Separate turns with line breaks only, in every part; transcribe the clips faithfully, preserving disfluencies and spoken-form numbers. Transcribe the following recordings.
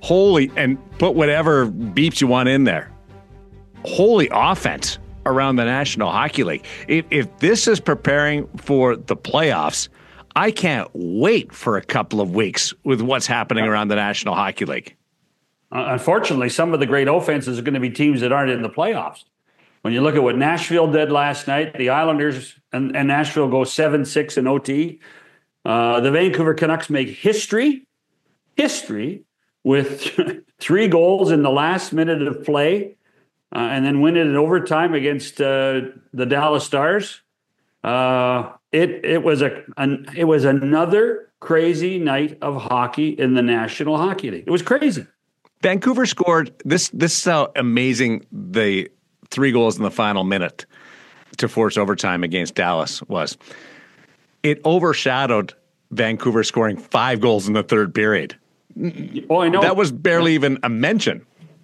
Holy, and put whatever beeps you want in there. Holy offense around the National Hockey League. If, if this is preparing for the playoffs, I can't wait for a couple of weeks with what's happening around the National Hockey League.
Uh, unfortunately, some of the great offenses are going to be teams that aren't in the playoffs. When you look at what Nashville did last night, the Islanders and, and Nashville go seven six in O T. Uh, the Vancouver Canucks make history, history with three goals in the last minute of play, uh, and then win it in overtime against uh, the Dallas Stars. Uh, it it was a an, it was another crazy night of hockey in the National Hockey League. It was crazy.
Vancouver scored this. This is how amazing the three goals in the final minute to force overtime against Dallas was. It overshadowed Vancouver scoring five goals in the third period.
Oh, I know.
That was barely even a mention.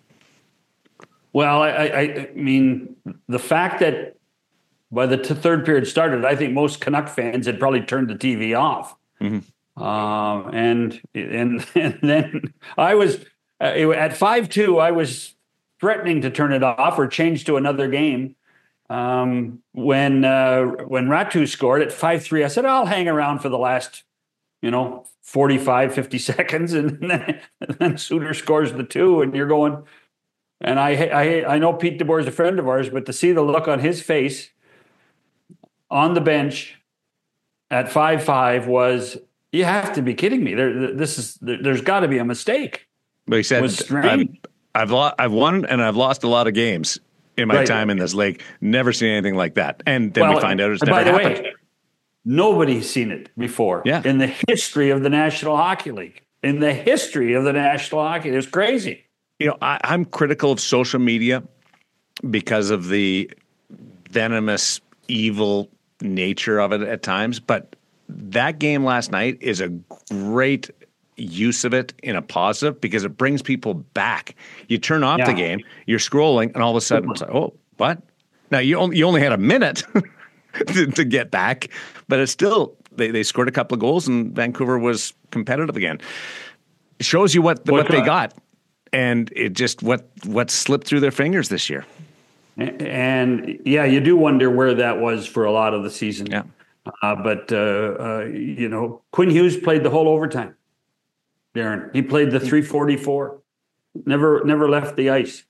Well, I, I, I mean, the fact that by the t- third period started, I think most Canuck fans had probably turned the T V off. Mm-hmm. Um, and, and and then I was uh, at five two. I was threatening to turn it off or change to another game. Um, when uh, when Ratu scored at five three, I said, I'll hang around for the last, you know, forty-five, fifty seconds. And then, and then Suter scores the two, and you're going. And I, I, I know Pete DeBoer is a friend of ours, but to see the look on his face on the bench at five five was, you have to be kidding me. There, this is there, there's got to be a mistake.
But he said, I've, I've, lo- I've won and I've lost a lot of games in my right. time in this league. Never seen anything like that. And then well, we find out it's never by the happened. Way,
nobody's seen it before
yeah.
in the history of the National Hockey League. In the history of the National Hockey League. It's crazy.
You know, I, I'm critical of social media because of the venomous, evil nature of it at times. But that game last night is a great use of it in a positive because it brings people back. You turn off yeah. the game, you're scrolling, and all of a sudden it's like, oh, what? Now, you only, you only had a minute to, to get back, but it's still, they, they scored a couple of goals, and Vancouver was competitive again. It shows you what, what, what they got. And it just what what slipped through their fingers this year.
And, and yeah, you do wonder where that was for a lot of the season.
Yeah.
Uh, but, uh, uh, you know, Quinn Hughes played the whole overtime, Darren. He played the three forty-four, never never left the ice.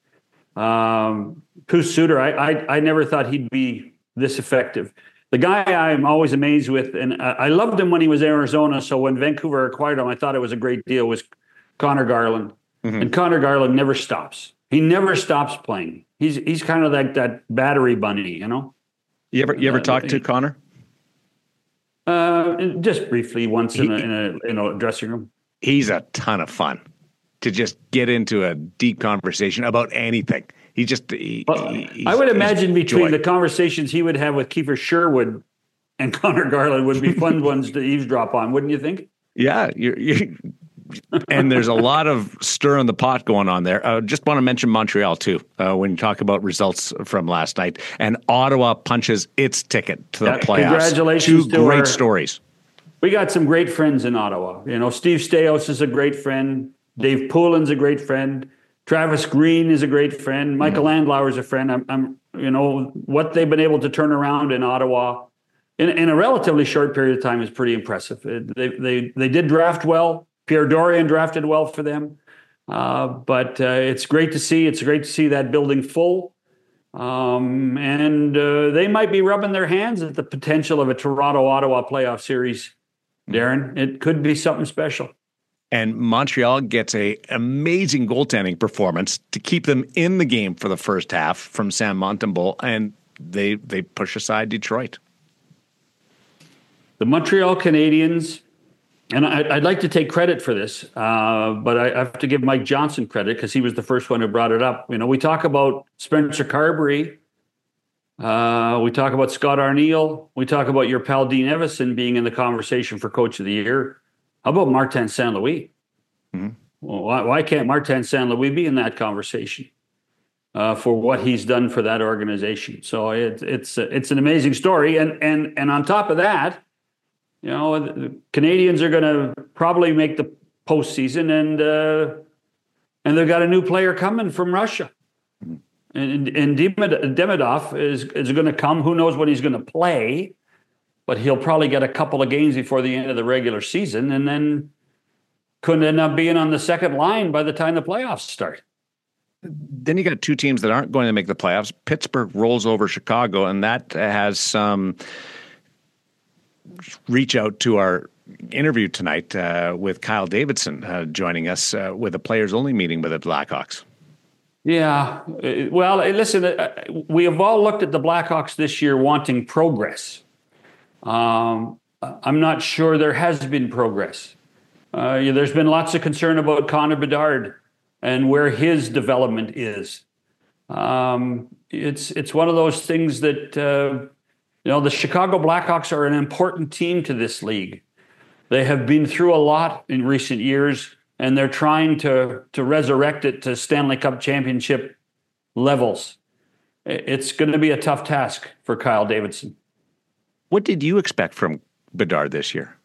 Um, Pius Suter, I, I, I never thought he'd be this effective. The guy I'm always amazed with, and I, I loved him when he was in Arizona, so when Vancouver acquired him, I thought it was a great deal, was Connor Garland. Mm-hmm. And Connor Garland never stops. He never stops playing. He's he's kind of like that battery bunny, you know.
You ever you ever uh, talked to Connor?
Uh, just briefly once he, in a in a in a dressing room.
He's a ton of fun to just get into a deep conversation about anything. He just he,
well, he, I would imagine between joy. the conversations he would have with Kiefer Sherwood and Connor Garland would be fun ones to eavesdrop on, wouldn't you think?
Yeah, you're. you're and there's a lot of stir in the pot going on there. I uh, just want to mention Montreal, too, uh, when you talk about results from last night. And Ottawa punches its ticket to the yeah, playoffs.
Congratulations.
Two
to
great
our,
stories.
We got some great friends in Ottawa. You know, Steve Staios is a great friend. Dave Poulin's a great friend. Travis Green is a great friend. Michael mm-hmm. Landlauer is a friend. I'm, I'm, you know, what they've been able to turn around in Ottawa in, in a relatively short period of time is pretty impressive. They, they, they did draft well. Pierre Dorian drafted well for them, uh, but uh, it's great to see. It's great to see that building full, um, and uh, they might be rubbing their hands at the potential of a Toronto-Ottawa playoff series, Darren. It could be something special.
And Montreal gets a amazing goaltending performance to keep them in the game for the first half from Sam Montembeault, and they they push aside Detroit.
The Montreal Canadiens. And I, I'd like to take credit for this, uh, but I have to give Mike Johnson credit because he was the first one who brought it up. You know, we talk about Spencer Carberry. Uh, we talk about Scott Arniel. We talk about your pal Dean Evison being in the conversation for Coach of the Year. How about Martin Saint Louis? Mm-hmm. Well, why, why can't Martin Saint Louis be in that conversation uh, for what he's done for that organization? So it, it's it's an amazing story. And and and on top of that, you know, the Canadians are going to probably make the postseason, and uh, and they've got a new player coming from Russia. And, and Demidov is, is going to come. Who knows when he's going to play, but he'll probably get a couple of games before the end of the regular season, and then could end up being on the second line by the time the playoffs start.
Then you got two teams that aren't going to make the playoffs. Pittsburgh rolls over Chicago, and that has some reach out to our interview tonight uh, with Kyle Davidson uh, joining us uh, with a players-only meeting with the Blackhawks.
Yeah. Well, listen, we have all looked at the Blackhawks this year wanting progress. Um, I'm not sure there has been progress. Uh, yeah, there's been lots of concern about Connor Bedard and where his development is. Um, it's it's one of those things that, uh, you know, the Chicago Blackhawks are an important team to this league. They have been through a lot in recent years, and they're trying to to resurrect it to Stanley Cup championship levels. It's going to be a tough task for Kyle Davidson.
What did you expect from Bedard this year?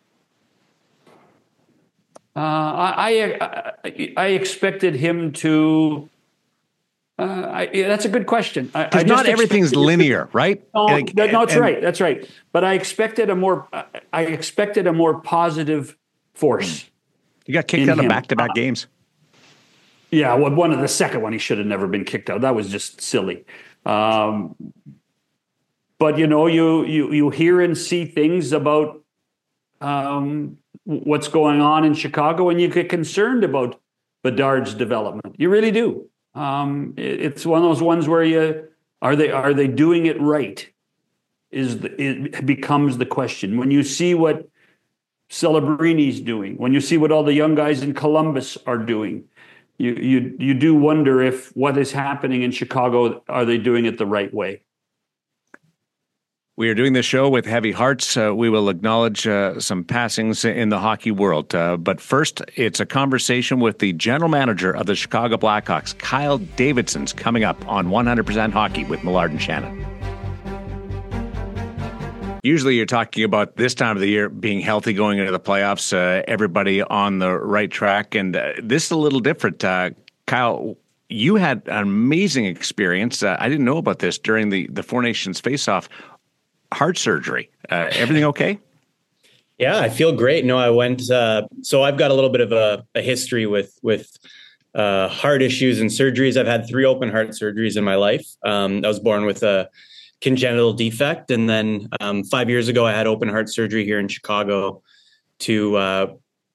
Uh, I, I I expected him to. Uh, I, yeah, that's a good question.
Because not everything's linear, right?
No,
like,
no, that's
and,
right. That's right. But I expected a more. I expected a more positive force.
You got kicked out of back-to-back
uh,
games.
Yeah, well, one of the second one he should have never been kicked out. That was just silly. Um, but you know, you you you hear and see things about um, what's going on in Chicago, and you get concerned about Bedard's development. You really do. Um, it, it's one of those ones where you are they are they doing it right? Is the, it becomes the question when you see what Celebrini's doing, when you see what all the young guys in Columbus are doing. You you you do wonder if what is happening in Chicago, are they doing it the right way?
We are doing this show with heavy hearts. Uh, we will acknowledge uh, some passings in the hockey world. Uh, but first, it's a conversation with the general manager of the Chicago Blackhawks, Kyle Davidson's coming up on one hundred percent Hockey with Millard and Shannon. Usually you're talking about this time of the year being healthy going into the playoffs, uh, everybody on the right track. And uh, this is a little different. Uh, Kyle, you had an amazing experience. Uh, I didn't know about this during the, the Four Nations face-off. Heart surgery. Uh, everything okay?
Yeah, I feel great. No, I went, uh, so I've got a little bit of a, a history with, with uh, heart issues and surgeries. I've had three open heart surgeries in my life. Um, I was born with a congenital defect. And then um, five years ago, I had open heart surgery here in Chicago to uh,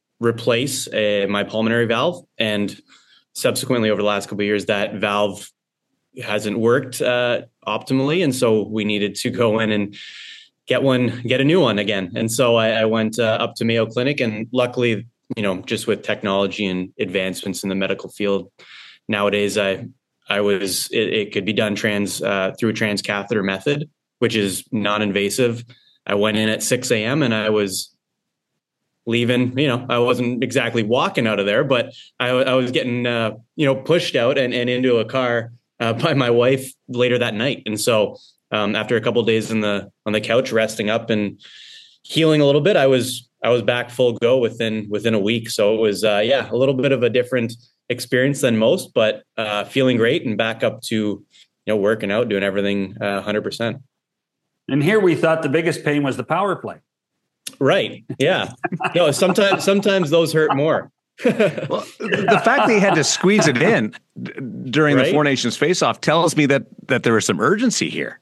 replace a, my pulmonary valve. And subsequently, over the last couple of years, that valve hasn't worked uh, optimally. And so we needed to go in and get one, get a new one again. And so I, I went uh, up to Mayo Clinic, and luckily, you know, just with technology and advancements in the medical field nowadays, I, I was, it, it could be done trans uh, through a transcatheter method, which is non-invasive. I went in at six a.m. and I was leaving, you know, I wasn't exactly walking out of there, but I, I was getting, uh, you know, pushed out and, and into a car Uh, by my wife later that night. And so um, after a couple of days in the on the couch, resting up and healing a little bit, I was I was back full go within within a week. So it was uh, yeah, a little bit of a different experience than most, but uh, feeling great and back up to, you know, working out, doing everything uh, one hundred percent.
And here we thought the biggest pain was the power play.
Right. Yeah. No, sometimes sometimes those hurt more.
Well, the fact that he had to squeeze it in during right? the Four Nations face-off tells me that that there was some urgency here.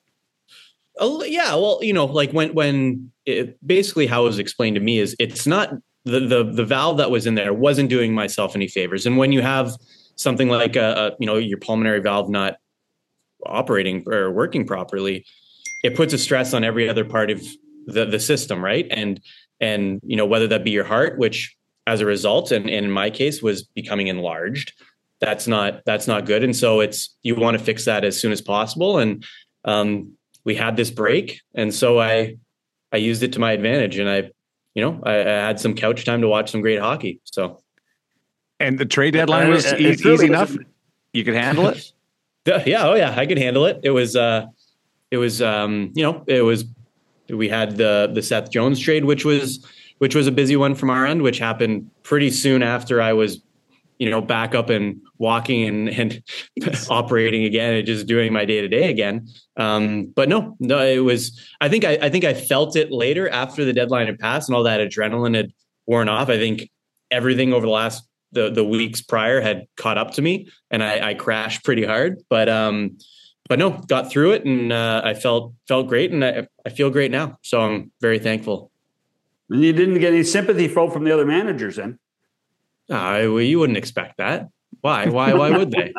Oh, yeah. Well, you know, like when when it, basically how it was explained to me is it's not the, the the valve that was in there wasn't doing myself any favors. And when you have something like a, a you know your pulmonary valve not operating or working properly, it puts a stress on every other part of the the system, right? And and you know whether that be your heart, which as a result, and, and in my case was becoming enlarged. That's not, that's not good. And so it's, you want to fix that as soon as possible. And um, we had this break. And so I, I used it to my advantage, and I, you know, I, I had some couch time to watch some great hockey. So.
And the trade deadline was e- easy really enough. You could handle it.
Yeah. Oh yeah. I could handle it. It was, uh, it was, um, you know, it was, we had the, the Seth Jones trade, which was, which was a busy one from our end, which happened pretty soon after I was you know, back up and walking and, and operating again and just doing my day to day again. Um, but no, no, it was, I think I, I think I felt it later after the deadline had passed and all that adrenaline had worn off. I think everything over the last, the, the weeks prior had caught up to me, and I, I crashed pretty hard, but, um, but no, got through it, and uh, I felt, felt great, and I, I feel great now. So I'm very thankful.
You didn't get any sympathy from, from the other managers then?
Uh, well, you wouldn't expect that. Why? Why? Why would they?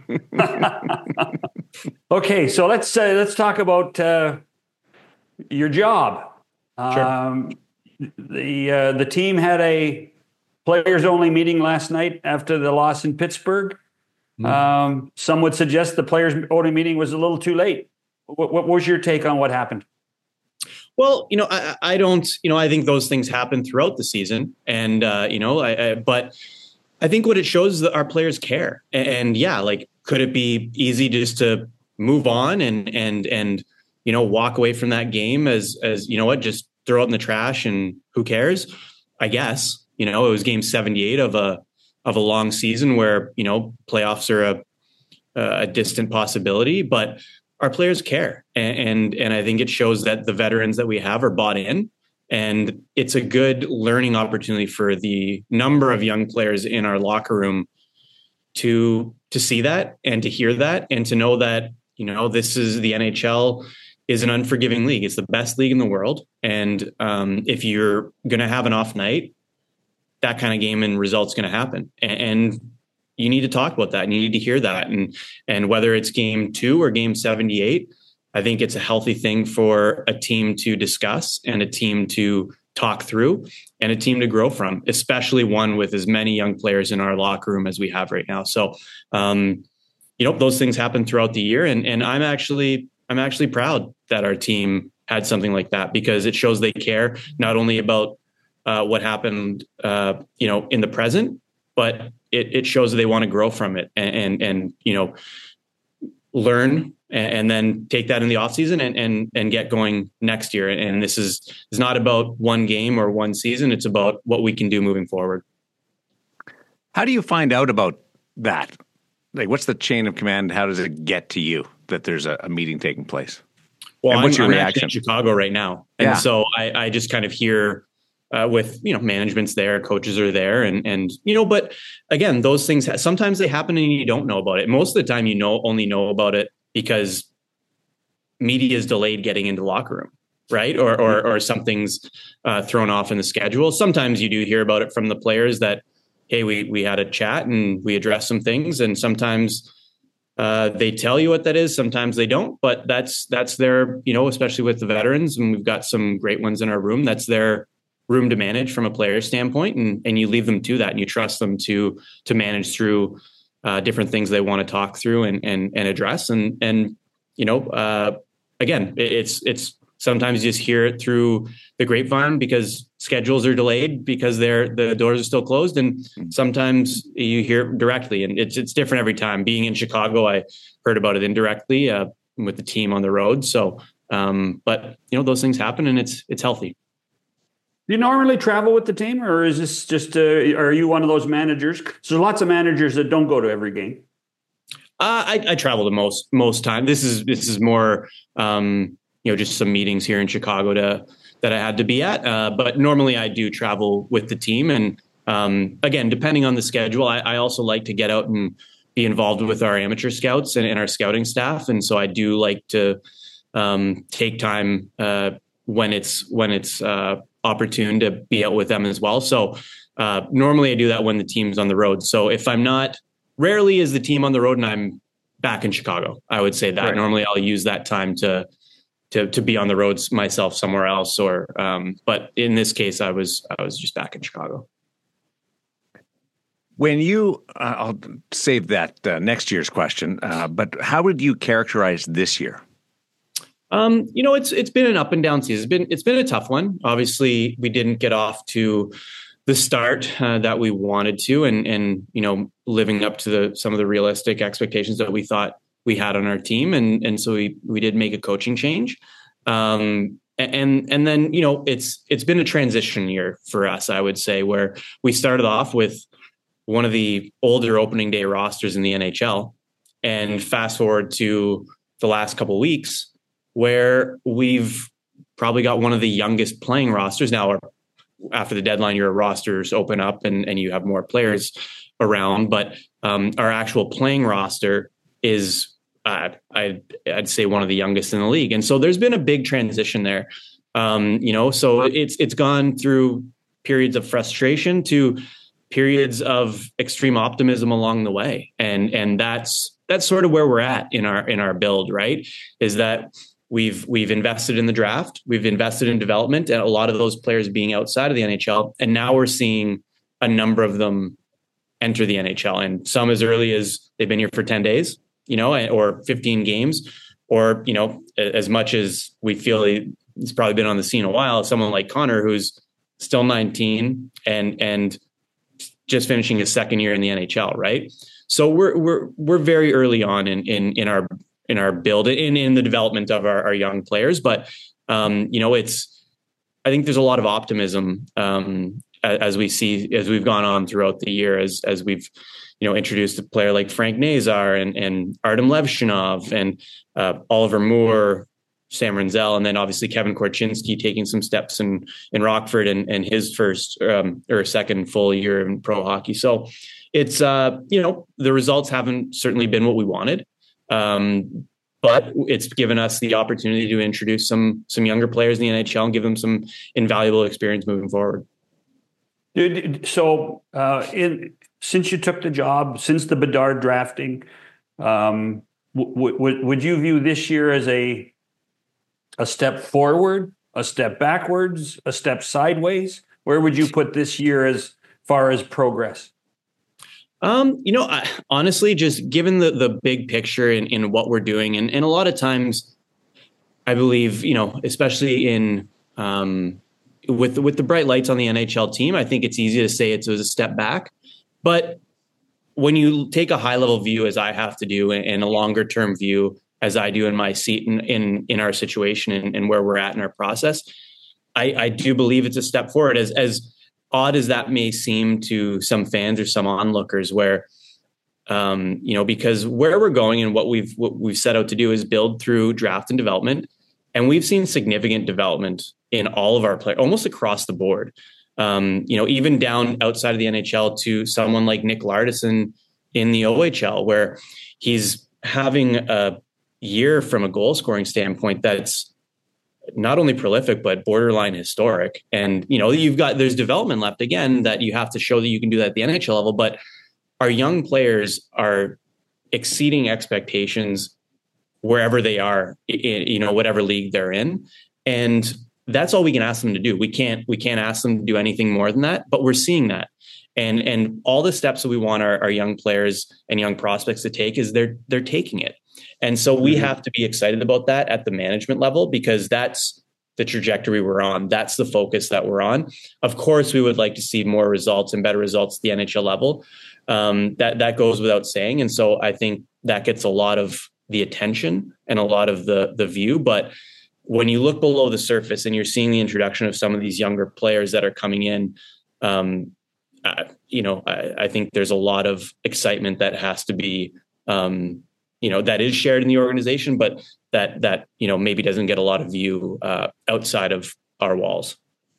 Okay, so let's uh, let's talk about uh, your job.
Sure.
Um, the uh, the team had a players only meeting last night after the loss in Pittsburgh. Mm-hmm. Um, some would suggest the players only meeting was a little too late. What, what was your take on what happened?
Well, you know, I, I don't, you know, I think those things happen throughout the season, and uh, you know, I, I, but I think what it shows is that our players care, and, and yeah, like, could it be easy just to move on and and and you know, walk away from that game as as you know what, just throw it in the trash and who cares? I guess, you know, it was game seventy-eight of a of a long season where, you know, playoffs are a a distant possibility, but our players care. And, and, and I think it shows that the veterans that we have are bought in, and it's a good learning opportunity for the number of young players in our locker room to, to see that and to hear that and to know that, you know, this is the N H L is an unforgiving league. It's the best league in the world. And um, if you're going to have an off night, that kind of game and results going to happen. And, and you need to talk about that, and you need to hear that. And, and whether it's game two or game seventy-eight, I think it's a healthy thing for a team to discuss and a team to talk through and a team to grow from, especially one with as many young players in our locker room as we have right now. So, um, you know, those things happen throughout the year. And, and I'm actually, I'm actually proud that our team had something like that, because it shows they care not only about uh, what happened, uh, you know, in the present, but it, it shows that they want to grow from it and, and, and you know, learn and, and then take that in the off season and, and, and get going next year. And this is, is not about one game or one season. It's about what we can do moving forward.
How do you find out about that? Like, what's the chain of command? How does it get to you that there's a, a meeting taking place?
Well,
and what's
I'm,
your
I'm
reaction?
actually in Chicago right now. And
yeah.
so I, I just kind of hear uh, with, you know, management's there, coaches are there. And, and, you know, but again, those things, sometimes they happen and you don't know about it. Most of the time, you know, only know about it because media is delayed getting into the locker room, right? Or, or, or something's uh, thrown off in the schedule. Sometimes you do hear about it from the players that, hey, we, we had a chat and we addressed some things. And sometimes uh, they tell you what that is. Sometimes they don't, but that's, that's their, you know, especially with the veterans, and we've got some great ones in our room, that's their room to manage from a player standpoint. And, and you leave them to that, and you trust them to, to manage through uh, different things they want to talk through and, and, and address. And, and, you know, uh, again, it, it's, it's, sometimes you just hear it through the grapevine because schedules are delayed because they're, the doors are still closed. And sometimes you hear it directly, and it's, it's different every time. Being in Chicago, I heard about it indirectly uh, with the team on the road. So, um, but you know, those things happen, and it's, it's healthy.
Do you normally travel with the team, or is this just, uh, are you one of those managers? So there's lots of managers that don't go to every game.
Uh, I, I travel the most, most time. This is, this is more, um, you know, just some meetings here in Chicago to, that I had to be at. Uh, but normally I do travel with the team. And um, again, depending on the schedule, I, I also like to get out and be involved with our amateur scouts and, and our scouting staff. And so I do like to um, take time uh, when it's, when it's uh, opportune to be out with them as well. So uh, normally I do that when the team's on the road. So if I'm not, rarely is the team on the road and I'm back in Chicago, I would say that. Right. Normally I'll use that time to, to, to be on the roads myself somewhere else, or, um, but in this case, I was, I was just back in Chicago.
When you, uh, I'll save that uh, next year's question, uh, but how would you characterize this year?
Um, you know, it's, it's been an up and down season. It's been, it's been a tough one. Obviously we didn't get off to the start uh, that we wanted to, and, and, you know, living up to the, some of the realistic expectations that we thought we had on our team. And, and so we, we did make a coaching change. Um, and, and then, you know, it's, it's been a transition year for us, I would say, where we started off with one of the older opening day rosters in the N H L. And fast forward to the last couple of weeks, where we've probably got one of the youngest playing rosters now. After the deadline, your rosters open up and, and you have more players around. But um, our actual playing roster is, uh, I'd, I'd say, one of the youngest in the league. And so there's been a big transition there. Um, you know, so it's it's gone through periods of frustration to periods of extreme optimism along the way. And and that's that's sort of where we're at in our in our build, right? Is that We've we've invested in the draft, we've invested in development, and a lot of those players being outside of the N H L. And now we're seeing a number of them enter the N H L, and some as early as they've been here for ten days, you know, or fifteen games, or, you know, as much as we feel he's probably been on the scene a while, someone like Connor, who's still nineteen and and just finishing his second year in the N H L, right? So we're we're we're very early on in in in our in our build in, in the development of our, our young players. But, um, you know, it's, I think there's a lot of optimism um, as, as we see, as we've gone on throughout the year, as, as we've, you know, introduced a player like Frank Nazar and, and Artem Levshunov and uh, Oliver Moore, Sam Renzel, and then obviously Kevin Korchinski taking some steps in, in Rockford and, and his first um, or second full year in pro hockey. So it's, uh, you know, the results haven't certainly been what we wanted. Um, but it's given us the opportunity to introduce some some younger players in the N H L and give them some invaluable experience moving forward.
So, uh, in, since you took the job, since the Bedard drafting, um, w- w- would you view this year as a a step forward, a step backwards, a step sideways? Where would you put this year as far as progress?
Um, you know, I, honestly, just given the the big picture in, in what we're doing, and, and a lot of times, I believe, you know, especially in um, with with the bright lights on the N H L team, I think it's easy to say it's a step back. But when you take a high level view, as I have to do, and a longer term view, as I do in my seat in in, in our situation and, and where we're at in our process, I, I do believe it's a step forward. As as odd as that may seem to some fans or some onlookers, where, um, you know, because where we're going and what we've what we've set out to do is build through draft and development, and we've seen significant development in all of our players, almost across the board. Um, you know, even down outside of the N H L to someone like Nick Lardison in the O H L, where he's having a year from a goal scoring standpoint that's not only prolific, but borderline historic. And, you know, you've got, there's development left again that you have to show that you can do that at the N H L level, but our young players are exceeding expectations wherever they are, in, you know, whatever league they're in. And that's all we can ask them to do. We can't, we can't ask them to do anything more than that, but we're seeing that. And, and all the steps that we want our, our young players and young prospects to take is they're, they're taking it. And so we have to be excited about that at the management level, because that's the trajectory we're on. That's the focus that we're on. Of course, we would like to see more results and better results at the N H L level. Um, that, that goes without saying. And so I think that gets a lot of the attention and a lot of the, the view. But when you look below the surface and you're seeing the introduction of some of these younger players that are coming in, um, uh, you know, I, I think there's a lot of excitement that has to be, um, you know, that is shared in the organization, but that, that, you know, maybe doesn't get a lot of view uh, outside of our walls.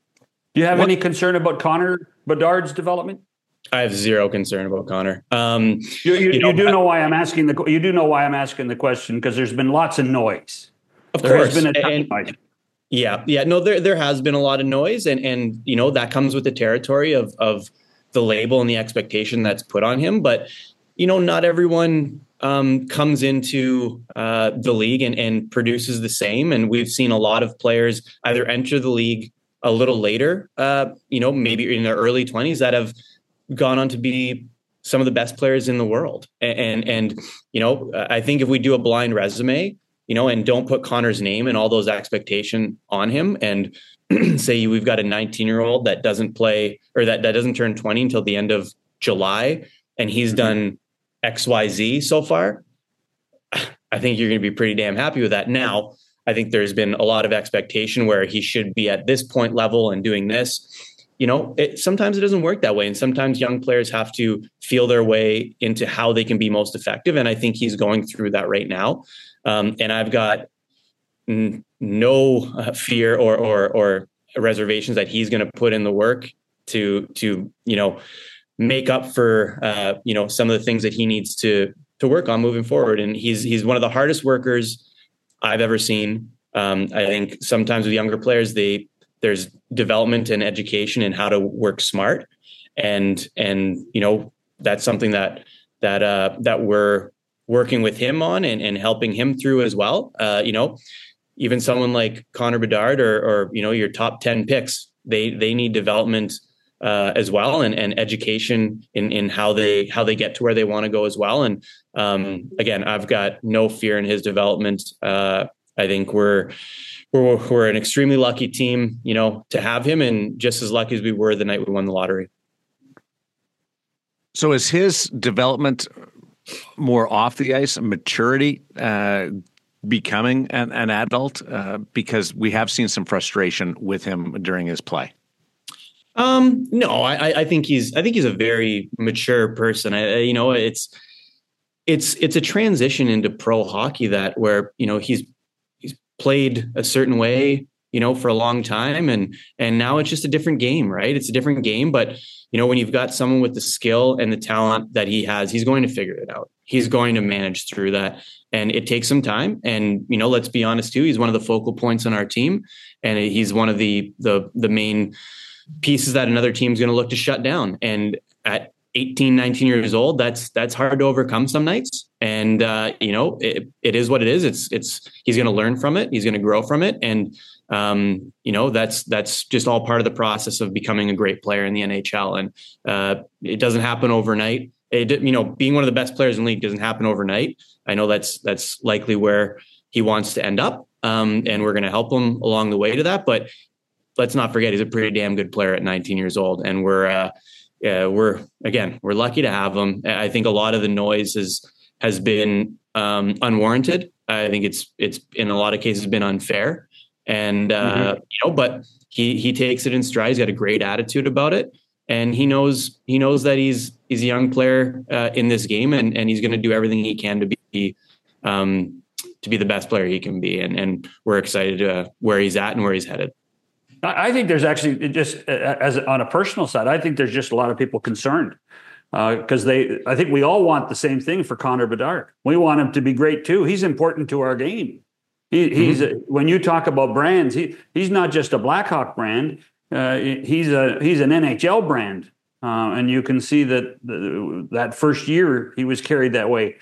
Do you have
what,
any concern about Connor Bedard's development?
I have zero concern about Connor. Um,
you, you,
you, know,
you do know why I'm asking the, you do know why I'm asking the question, because there's been lots of noise.
Of
there
course.
Has been a ton
and,
of noise.
Yeah. Yeah. No, there, there has been a lot of noise, and, and, you know, that comes with the territory of, of the label and the expectation that's put on him. But, you know, not everyone um, comes into uh, the league and, and produces the same. And we've seen a lot of players either enter the league a little later, uh, you know, maybe in their early twenties, that have gone on to be some of the best players in the world. And, and, and you know, I think if we do a blind resume, you know, and don't put Connor's name and all those expectation on him, and say we've got a nineteen year old that doesn't play, or that, that doesn't turn twenty until the end of July, and he's mm-hmm. done X Y Z so far, I think you're going to be pretty damn happy with that. Now, I think there's been a lot of expectation where he should be at this point level and doing this. you know, it, sometimes it doesn't work that way. And sometimes young players have to feel their way into how they can be most effective. And I think he's going through that right now. Um, and I've got n- no uh, fear or, or, or reservations that he's going to put in the work to, to, you know, make up for, uh, you know, some of the things that he needs to, to work on moving forward. And he's, he's one of the hardest workers I've ever seen. Um, I think sometimes with younger players, they, there's development and education in how to work smart. And, and, you know, that's something that, that, uh, that we're working with him on and, and helping him through as well. Uh, you know, even someone like Connor Bedard or, or, you know, your top ten picks, they, they need development uh, as well. And, and education in, in how they, how they get to where they want to go as well. And um, again, I've got no fear in his development. Uh, I think we're, We're, we're an extremely lucky team, you know, to have him, and just as lucky as we were the night we won the lottery.
So is his development more off the ice, maturity, uh, becoming an, an adult? Uh, because we have seen some frustration with him during his play.
Um, no, I, I think he's, I think he's a very mature person. I, you know, it's, it's, it's a transition into pro hockey that where, you know, he's, played a certain way, you know, for a long time. And, and now it's just a different game, right? It's a different game. But, you know, when you've got someone with the skill and the talent that he has, he's going to figure it out. He's going to manage through that. And it takes some time. And, you know, let's be honest too, he's one of the focal points on our team. And he's one of the, the, the main pieces that another team's going to look to shut down. And at eighteen, nineteen years old, that's, that's hard to overcome some nights. And, uh, you know, it, it is what it is. It's, it's, he's going to learn from it. He's going to grow from it. And, um, you know, that's, that's just all part of the process of becoming a great player in the N H L. And, uh, it doesn't happen overnight. It, you know, being one of the best players in the league doesn't happen overnight. I know that's, that's likely where he wants to end up. Um, and we're going to help him along the way to that. But let's not forget, he's a pretty damn good player at nineteen years old. And we're, uh, yeah, we're, again, we're lucky to have him. I think a lot of the noise is, has been um, unwarranted. I think it's, it's in a lot of cases been unfair, and, uh, mm-hmm. you know, but he, he takes it in stride. He's got a great attitude about it, and he knows, he knows that he's, he's a young player uh, in this game, and, and he's going to do everything he can to be, um, to be the best player he can be. And, and we're excited uh, where he's at and where he's headed.
I think there's actually just as on a personal side, I think there's just a lot of people concerned because uh, they, I think we all want the same thing for Connor Bedard. We want him to be great too. He's important to our game. He, mm-hmm. He's a, when you talk about brands, he he's not just a Blackhawk brand. Uh, he's a he's an N H L brand, uh, and you can see that the, that first year he was carried that way.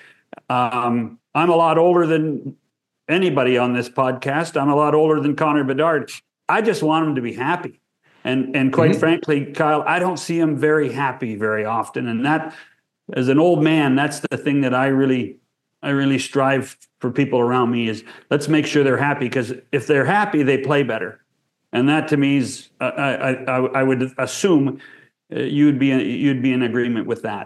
Um, I'm a lot older than anybody on this podcast. I'm a lot older than Connor Bedard. I just want him to be happy. And and quite mm-hmm. frankly, Kyle, I don't see him very happy very often. And that, as an old man, that's the thing that I really, I really strive for people around me is let's make sure they're happy, because if they're happy, they play better. And that to me is, uh, I, I I would assume uh, you'd be you'd be in agreement with that.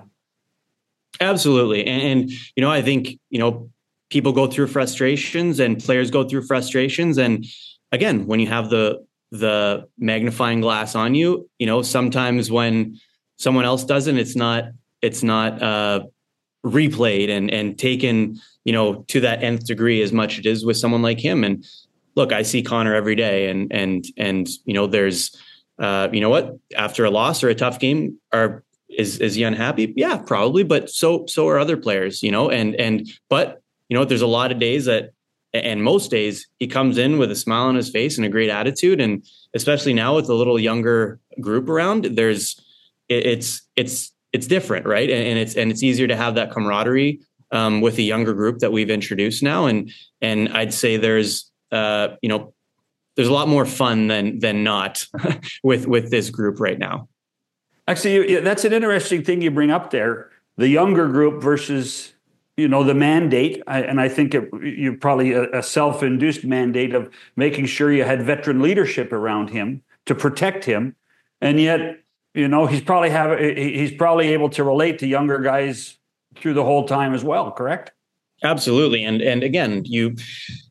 Absolutely, and, and you know, I think you know people go through frustrations and players go through frustrations, and again, when you have the the magnifying glass on you, you know, sometimes when someone else doesn't, it's not it's not uh, replayed and and taken, you know, to that nth degree as much as it is with someone like him. And look, I see Connor every day, and and and you know, there's uh, you know what, after a loss or a tough game, are is is he unhappy? Yeah, probably, but so so are other players, you know, and and but you know, there's a lot of days that. And most days he comes in with a smile on his face and a great attitude. And especially now with a little younger group around, there's it's it's it's different, right? And, and it's and it's easier to have that camaraderie um, with a younger group that we've introduced now. And and I'd say there's uh, you know there's a lot more fun than than not with with this group right now.
Actually, that's an interesting thing you bring up there. The younger group versus, you know, the mandate, I, and I think it, you probably a, a self-induced mandate of making sure you had veteran leadership around him to protect him, and yet, you know, he's probably have he's probably able to relate to younger guys through the whole time as well. Correct?
Absolutely, and and again, you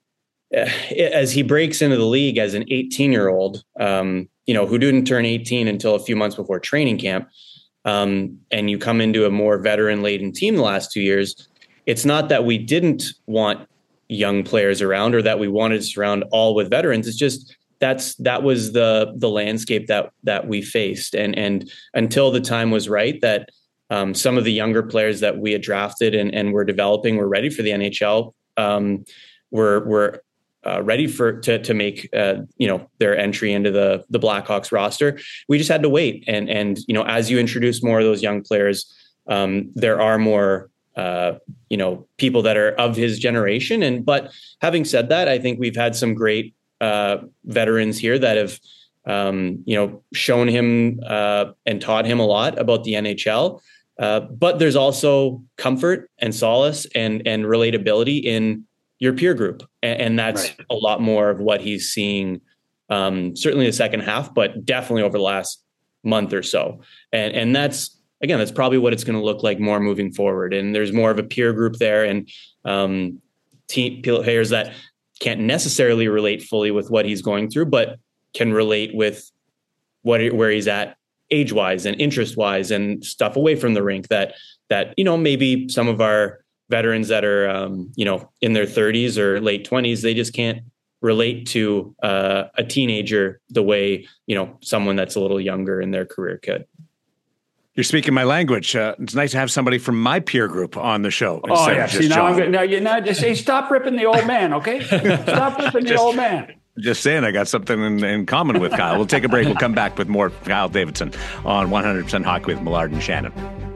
as he breaks into the league as an eighteen year old, um, you know, who didn't turn eighteen until a few months before training camp, um, and you come into a more veteran laden team the last two years, it's not that we didn't want young players around or that we wanted to surround all with veterans. It's just that's that was the the landscape that that we faced, and and until the time was right that um, some of the younger players that we had drafted and and were developing were ready for the N H L, um, were were uh, ready for to to make uh, you know their entry into the the Blackhawks roster. We just had to wait, and and you know as you introduce more of those young players, um, there are more. Uh, you know, people that are of his generation. And, but having said that, I think we've had some great uh, veterans here that have, um, you know, shown him uh, and taught him a lot about the N H L. Uh, but there's also comfort and solace and, and relatability in your peer group. And, and that's right. A lot more of what he's seeing, um, certainly the second half, but definitely over the last month or so. And, and that's, Again, that's probably what it's going to look like more moving forward. And there's more of a peer group there, and um, team players that can't necessarily relate fully with what he's going through, but can relate with what where he's at age-wise and interest-wise and stuff away from the rink that that you know maybe some of our veterans that are um, you know in their thirties or late twenties, they just can't relate to uh, a teenager the way you know someone that's a little younger in their career could.
You're speaking my language. Uh, it's nice to have somebody from my peer group on the show.
Oh yeah, see now John. I'm good. Now you now just say stop ripping the old man, okay? Stop ripping the just, old man.
Just saying, I got something in, in common with Kyle. We'll take a break. We'll come back with more Kyle Davidson on one hundred percent Hockey with Millard and Shannon.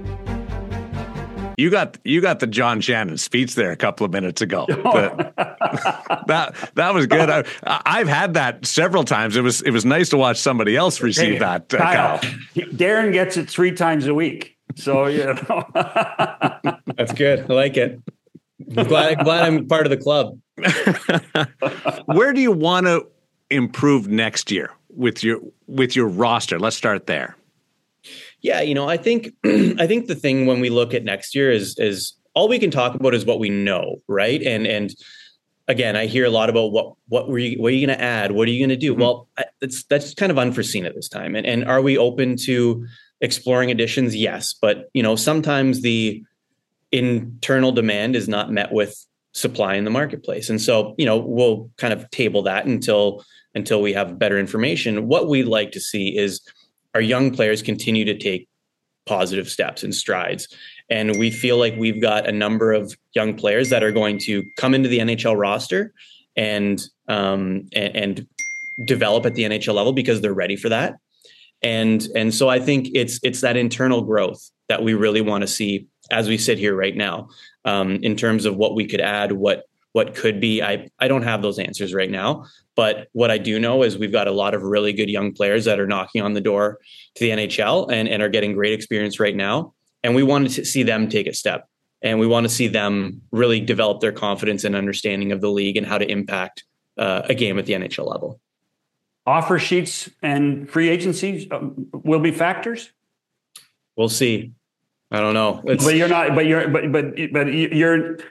You got you got the John Shannon speech there a couple of minutes ago. The, that that was good. I, I've had that several times. It was it was nice to watch somebody else receive hey, that. Uh,
Kyle, Kyle. Darren gets it three times a week, so you know.
That's good. I like it. I'm glad, I'm glad I'm part of the club.
Where do you want to improve next year with your with your roster? Let's start there.
Yeah, you know, I think I think the thing when we look at next year is is all we can talk about is what we know, right? And and again, I hear a lot about what what were you what are you going to add? What are you going to do? Mm-hmm. Well, that's that's kind of unforeseen at this time. And and are we open to exploring additions? Yes, but you know, sometimes the internal demand is not met with supply in the marketplace, and so you know we'll kind of table that until until we have better information. What we'd like to see is our young players continue to take positive steps and strides. And we feel like we've got a number of young players that are going to come into the N H L roster and, um, and, and develop at the N H L level because they're ready for that. And, and so I think it's, it's that internal growth that we really want to see as we sit here right now, um, in terms of what we could add, what, what could be. I, I don't have those answers right now. But what I do know is we've got a lot of really good young players that are knocking on the door to the N H L and, and are getting great experience right now. And we wanted to see them take a step. And we want to see them really develop their confidence and understanding of the league and how to impact uh, a game at the N H L level.
Offer sheets and free agencies um, will be factors?
We'll see. I don't know. It's,
but you're not, but you're, but, but, but you're,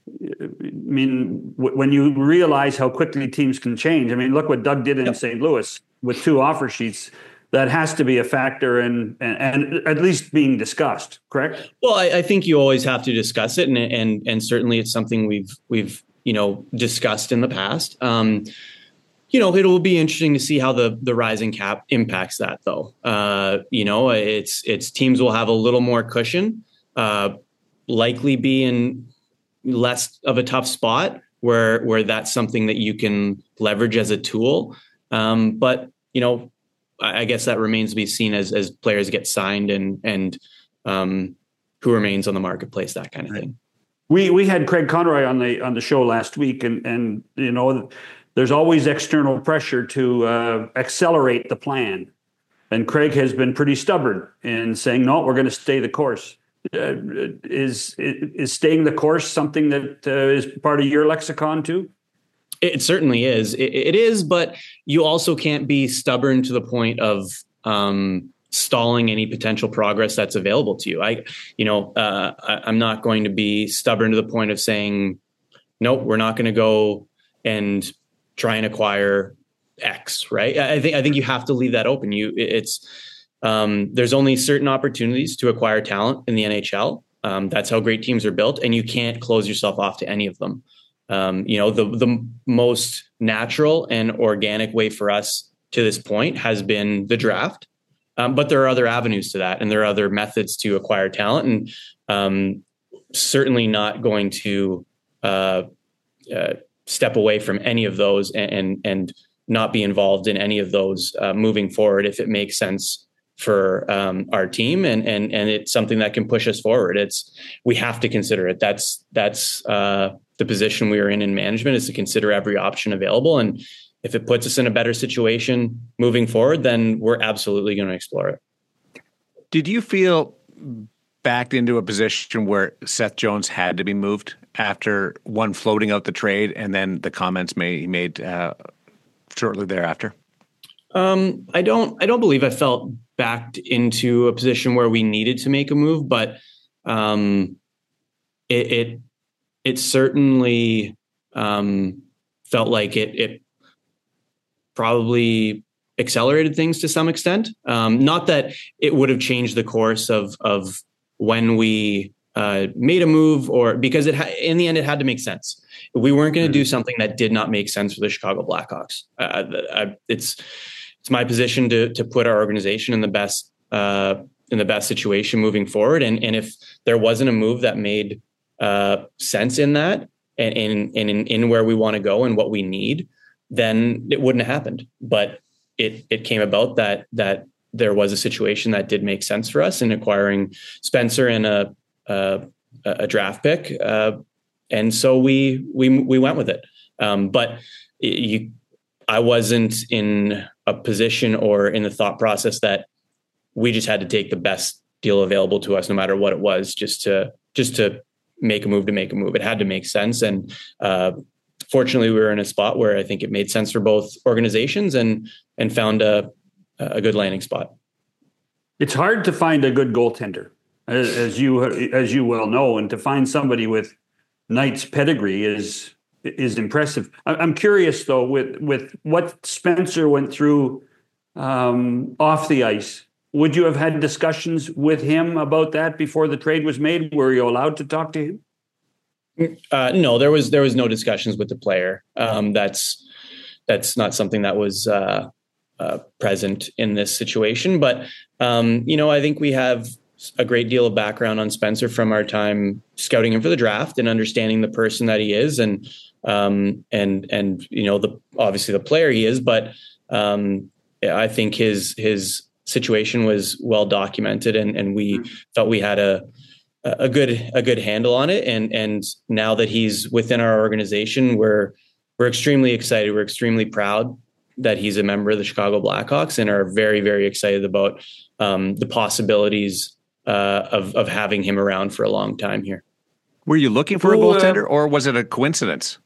I mean, when you realize how quickly teams can change, I mean, look what Doug did in yep. Saint Louis with two offer sheets. That has to be a factor in, and, and at least being discussed, correct?
Well, I, I think you always have to discuss it, and and and certainly it's something we've we've you know discussed in the past. Um, you know, it will be interesting to see how the the rising cap impacts that, though. Uh, you know, it's it's teams will have a little more cushion, uh, likely be in less of a tough spot where where that's something that you can leverage as a tool. Um, but, you know, I, I guess that remains to be seen as as players get signed and and um, who remains on the marketplace, that kind of
right.
thing.
We we had Craig Conroy on the on the show last week, and and you know, there's always external pressure to uh, accelerate the plan. And Craig has been pretty stubborn in saying, no, we're going to stay the course. Uh, is is staying the course something that uh, is part of your lexicon too?
It certainly is. It, it is, but you also can't be stubborn to the point of um, stalling any potential progress that's available to you. I, you know, uh, I, I'm not going to be stubborn to the point of saying, nope, we're not going to go and try and acquire X, right? I think I think you have to leave that open. You it's um, there's only certain opportunities to acquire talent in the N H L. Um, that's how great teams are built, and you can't close yourself off to any of them. Um, you know, the the most natural and organic way for us to this point has been the draft, um, but there are other avenues to that, and there are other methods to acquire talent, and um, certainly not going to uh, uh, step away from any of those and and, and not be involved in any of those uh, moving forward if it makes sense for um, our team and and and it's something that can push us forward. It's we have to consider it. That's that's uh, the position we are in in management, is to consider every option available, and if it puts us in a better situation moving forward, then we're absolutely going to explore it.
Did you feel backed into a position where Seth Jones had to be moved after one floating out the trade and then the comments made, he made uh, shortly thereafter?
Um, I don't. I don't believe I felt backed into a position where we needed to make a move, but um, it, it it certainly um, felt like it it probably accelerated things to some extent. Um, not that it would have changed the course of of when we uh, made a move, or because it ha- in the end it had to make sense. We weren't going to do something that did not make sense for the Chicago Blackhawks. Uh, I, it's it's my position to to put our organization in the best uh, in the best situation moving forward. And and if there wasn't a move that made uh, sense in that and and, and in, in where we want to go and what we need, then it wouldn't have happened. But it it came about that that there was a situation that did make sense for us in acquiring Spencer and a a, a draft pick. Uh, And so we we we went with it, um, but you, I wasn't in a position or in the thought process that we just had to take the best deal available to us, no matter what it was, just to just to make a move to make a move. It had to make sense, and uh, fortunately, we were in a spot where I think it made sense for both organizations, and and found a a good landing spot.
It's hard to find a good goaltender, as, as you as you well know, and to find somebody with Knight's pedigree is is impressive. I'm curious though, with with what Spencer went through um, off the ice, would you have had discussions with him about that before the trade was made? Were you allowed to talk to him?
Uh, no, there was there was no discussions with the player. Um, that's that's not something that was uh, uh, present in this situation. But um, you know, I think we have a great deal of background on Spencer from our time scouting him for the draft and understanding the person that he is, and um, and and you know, the obviously the player he is. But um, I think his his situation was well documented, and and we mm-hmm. felt we had a a good a good handle on it. And and now that he's within our organization, we're we're extremely excited. We're extremely proud that he's a member of the Chicago Blackhawks, and are very very excited about um, the possibilities Uh, of of having him around for a long time here.
Were you looking for a goaltender, or was it a coincidence?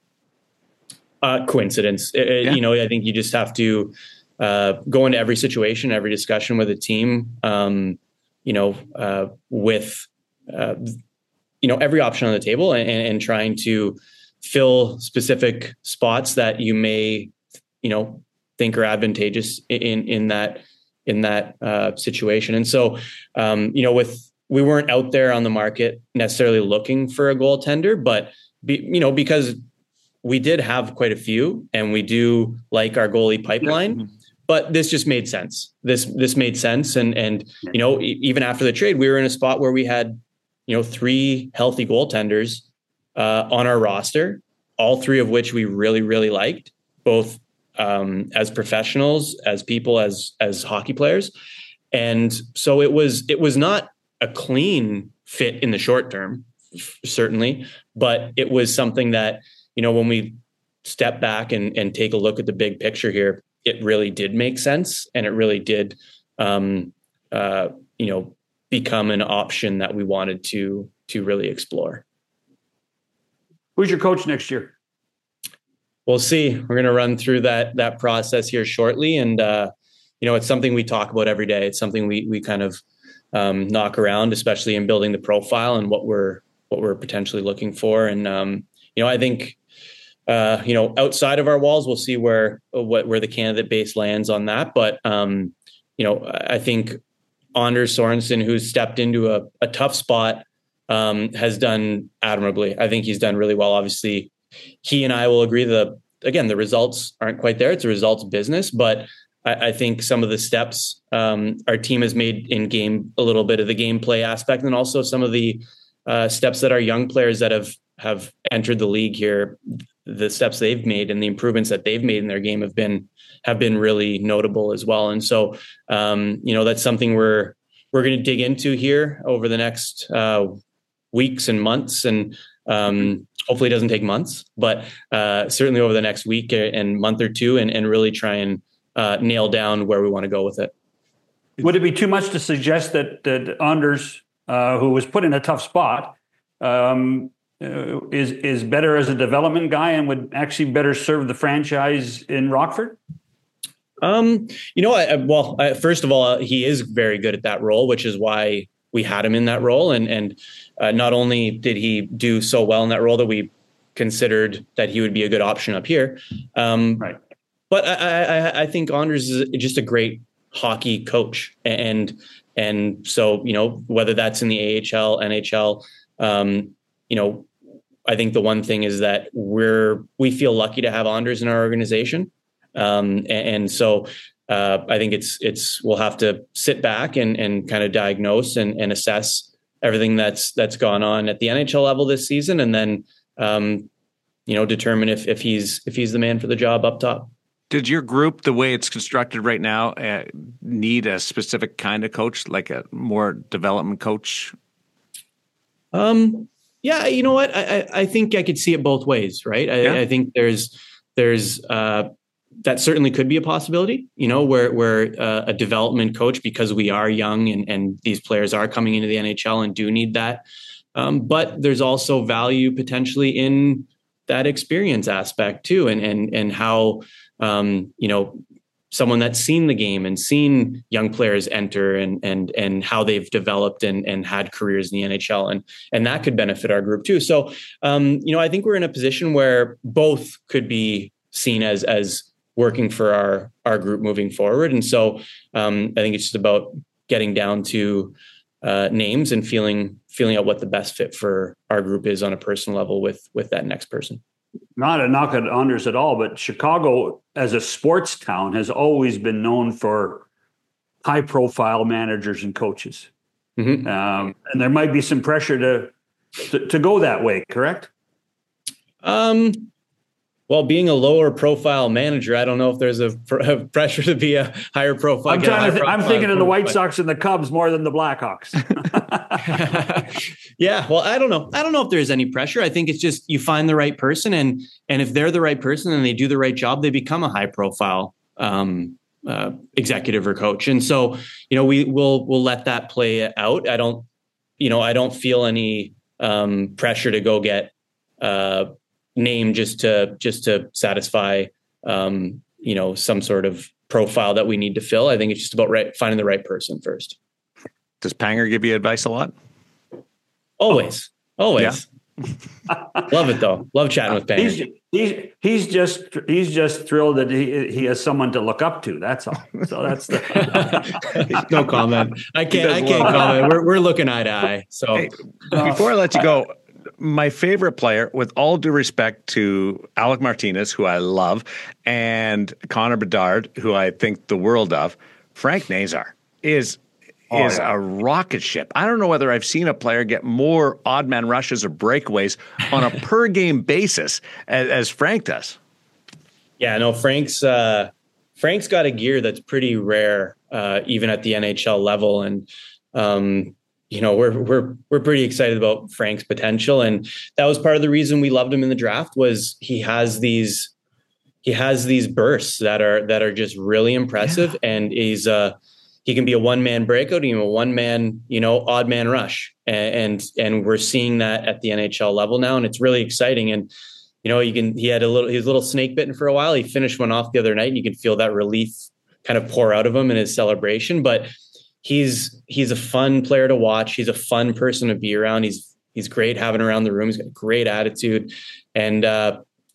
Uh, coincidence. It, yeah. You know, I think you just have to uh, go into every situation, every discussion with a team, um, you know, uh, with, uh, you know, every option on the table, and, and trying to fill specific spots that you may, you know, think are advantageous in, in that in that uh, situation. And so, um, you know, with, we weren't out there on the market necessarily looking for a goaltender, but, be, you know, because we did have quite a few, and we do like our goalie pipeline, but this just made sense. This, this made sense. And, and, you know, e- even after the trade, we were in a spot where we had, you know, three healthy goaltenders uh, on our roster, all three of which we really, really liked, both Um, as professionals, as people, as as hockey players. And so it was it was not a clean fit in the short term, certainly, but it was something that, you know, when we step back and, and take a look at the big picture here, it really did make sense, and it really did, um, uh, you know, become an option that we wanted to to really explore.
Who's your coach next year?
We'll see. We're going to run through that that process here shortly, and uh, you know, it's something we talk about every day. It's something we we kind of um, knock around, especially in building the profile and what we're what we're potentially looking for. And um, you know, I think uh, you know, outside of our walls, we'll see where what where the candidate base lands on that. But um, you know, I think Anders Sorensen, who's stepped into a, a tough spot, um, has done admirably. I think he's done really well. Obviously, he and I will agree that, again, the results aren't quite there. It's a results business, but I, I think some of the steps um, our team has made in game, a little bit of the gameplay aspect, and also some of the uh, steps that our young players that have have entered the league here, the steps they've made and the improvements that they've made in their game have been have been really notable as well. And so, um, you know, that's something we're we're going to dig into here over the next uh, weeks and months, and um, hopefully it doesn't take months, but uh, certainly over the next week and month or two, and, and really try and uh, nail down where we want to go with it.
Would it be too much to suggest that, that Anders, uh, who was put in a tough spot, um, uh, is is better as a development guy and would actually better serve the franchise in Rockford?
Um, you know, I, well, I, first of all, he is very good at that role, which is why we had him in that role. And and uh, not only did he do so well in that role that we considered that he would be a good option up here, um,
right.
But I, I, I think Anders is just a great hockey coach, and and so you know, whether that's in the A H L, N H L, um, you know, I think the one thing is that we're we feel lucky to have Anders in our organization. Um, and, and so uh, I think it's it's we'll have to sit back and and kind of diagnose and, and assess everything that's that's gone on at the N H L level this season, and then um, you know determine if if he's if he's the man for the job up top.
Did your group, the way it's constructed right now, uh, need a specific kind of coach, like a more development coach?
Um, yeah, you know what? I, I, I think I could see it both ways, right? I, yeah. I think there's there's uh, that certainly could be a possibility, you know, where where uh, a development coach, because we are young and, and these players are coming into the N H L and do need that. Um, but there's also value potentially in that experience aspect too, and and and how um, you know someone that's seen the game and seen young players enter and and and how they've developed and and had careers in the N H L, and and that could benefit our group too. So um, you know, I think we're in a position where both could be seen as as working for our our group moving forward. And so um, I think it's just about getting down to uh, names and feeling feeling out what the best fit for our group is on a personal level with with that next person.
Not a knock at Anders at all, but Chicago as a sports town has always been known for high profile managers and coaches. Mm-hmm. Um, and there might be some pressure to, to, to go that way, correct?
Um, well, being a lower profile manager, I don't know if there's a, pr- a pressure to be a higher profile.
I'm, trying to th- I'm thinking of the White Sox and the Cubs more than the Blackhawks.
Yeah, well, I don't know. I don't know if there's any pressure. I think it's just you find the right person, and and if they're the right person and they do the right job, they become a high profile um, uh, executive or coach. And so, you know, we will we'll let that play out. I don't, you know, I don't feel any um, pressure to go get uh, name just to just to satisfy, um, you know, some sort of profile that we need to fill. I think it's just about right finding the right person first.
Does Panger give you advice a lot?
Always, always. Yeah. Love it though. Love chatting with Panger.
He's, he's he's just he's just thrilled that he he has someone to look up to. That's all. So that's the
no comment. I can't I can't comment. We're we're looking eye to eye. So
hey, before I let you go, my favorite player, with all due respect to Alec Martinez, who I love, and Connor Bedard, who I think the world of, Frank Nazar is. Oh, is yeah. a rocket ship. I don't know whether I've seen a player get more odd man rushes or breakaways on a per game basis as, as Frank does.
Yeah, no, Frank's uh, Frank's got a gear that's pretty rare, uh, even at the N H L level, and um, you know we're we're we're pretty excited about Frank's potential, and that was part of the reason we loved him in the draft. Was he has these he has these bursts that are that are just really impressive, yeah. and he's uh. He can be a one-man breakout, even a one-man, you know, odd man rush. And, and, and we're seeing that at the N H L level now. And it's really exciting. And, you know, you can, he had a little, he was a little snake bitten for a while. He finished one off the other night and you can feel that relief kind of pour out of him in his celebration. But he's, he's a fun player to watch. He's a fun person to be around. He's, he's great having around the room. He's got a great attitude. And, uh,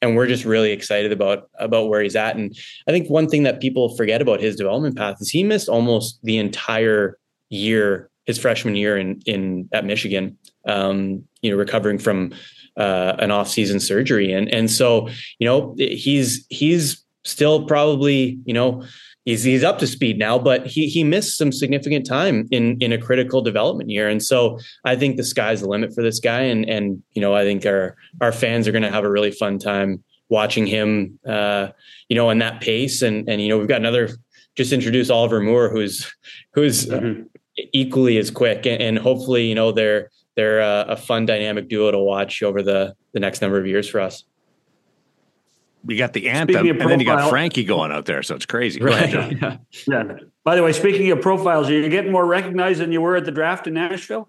and we're just really excited about about where he's at. And I think one thing that people forget about his development path is he missed almost the entire year, his freshman year in in at Michigan, um, you know, recovering from uh, an off-season surgery, and and so you know he's he's still probably you know. He's he's up to speed now, but he he missed some significant time in in a critical development year, and so I think the sky's the limit for this guy, and and you know I think our our fans are going to have a really fun time watching him, uh, you know, in that pace, and and you know we've got another just introduced Oliver Moore, who's who's mm-hmm. equally as quick, and, and hopefully you know they're they're a, a fun dynamic duo to watch over the the next number of years for us.
We got the anthem, and then you got Frankie going out there, so it's crazy.
Right.
Ahead,
yeah. yeah. By the way, speaking of profiles, are you getting more recognized than you were at the draft in Nashville?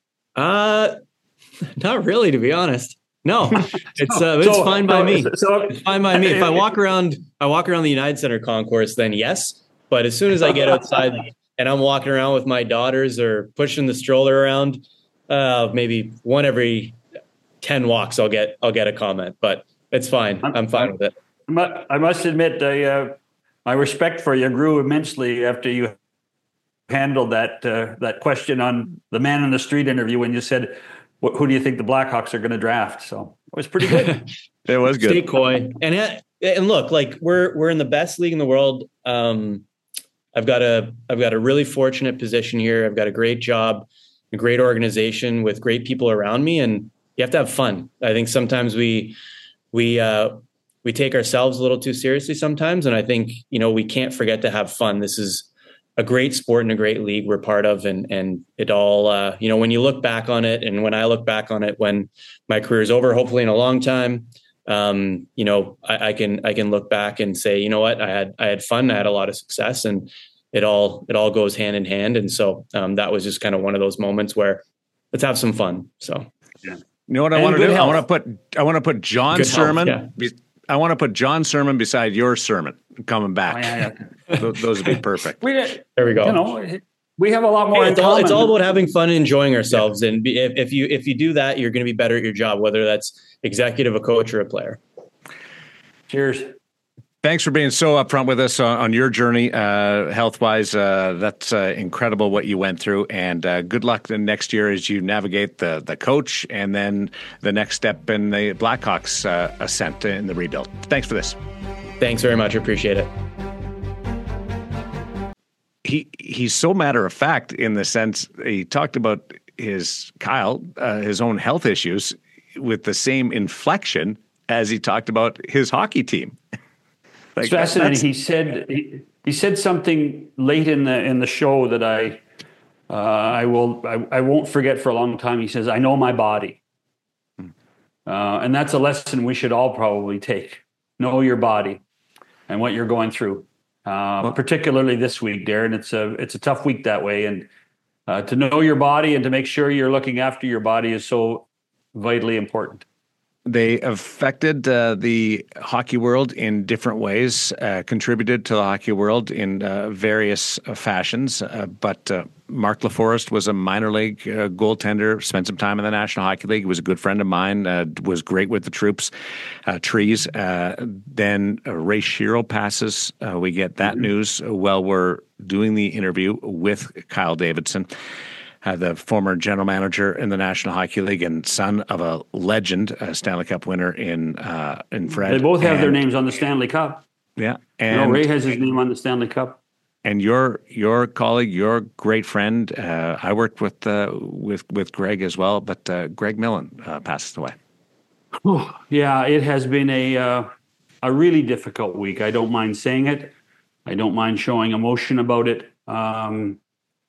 Uh, not really, to be honest. No, it's uh, it's so, fine by me. So, it's fine by me. If I walk around, I walk around the United Center concourse, then yes. But as soon as I get outside and I'm walking around with my daughters or pushing the stroller around, uh, maybe one every ten walks, I'll get I'll get a comment, but. It's fine. I'm, I'm fine with it.
I must admit, I, uh, my respect for you grew immensely after you handled that uh, that question on the Man in the Street interview when you said, "Who do you think the Blackhawks are going to draft?" So it was pretty good.
It was good.
Stay coy. And and look, like we're we're in the best league in the world. Um, I've got a I've got a really fortunate position here. I've got a great job, a great organization with great people around me, and you have to have fun. I think sometimes we. We uh, we take ourselves a little too seriously sometimes, and I think you know we can't forget to have fun. This is a great sport and a great league we're part of, and and it all uh, you know when you look back on it, and when I look back on it, when my career is over, hopefully in a long time, um, you know I, I can I can look back and say, you know what, I had I had fun, I had a lot of success, and it all it all goes hand in hand, and so um, that was just kind of one of those moments where let's have some fun. So.
Yeah. You know what I want to do? Health. I want to put I want to put John's sermon. Health, yeah. I want to put John's sermon beside your sermon coming back. Oh, yeah, yeah. those, those would be perfect.
We,
there we go.
You know, we have a lot more.
Hey, it's, all, it's all about having fun and enjoying ourselves. Yeah. And be, if, if you if you do that, you're going to be better at your job, whether that's executive, a coach, or a player.
Cheers.
Thanks for being so upfront with us on, on your journey, uh, health-wise. Uh, that's uh, incredible what you went through, and uh, good luck the next year as you navigate the the coach and then the next step in the Blackhawks uh, ascent in the rebuild. Thanks for this.
Thanks very much. I appreciate it.
He he's so matter of fact in the sense he talked about his Kyle uh, his own health issues with the same inflection as he talked about his hockey team.
Like it's fascinating. He said he, he said something late in the in the show that I uh, I will I, I won't forget for a long time. He says, "I know my body," hmm. uh, and that's a lesson we should all probably take. Know your body and what you're going through, uh, well, particularly this week, Darren. It's a it's a tough week that way, and uh, to know your body and to make sure you're looking after your body is so vitally important.
They affected uh, the hockey world in different ways, uh, contributed to the hockey world in uh, various uh, fashions. Uh, but uh, Mark LaForest was a minor league uh, goaltender, spent some time in the National Hockey League, was a good friend of mine, uh, was great with the troops, uh, trees. Uh, then uh, Ray Shero passes. Uh, we get that mm-hmm. news while we're doing the interview with Kyle Davidson. Uh, the former general manager in the National Hockey League and son of a legend, a Stanley Cup winner in uh, in Fred.
They both have
and,
their names on the Stanley Cup.
Yeah,
and you know, Ray has his name on the Stanley Cup.
And your your colleague, your great friend, uh, I worked with uh, with with Greg as well, but uh, Greg Millen uh, passed away.
Oh, yeah, it has been a uh, a really difficult week. I don't mind saying it. I don't mind showing emotion about it. Um,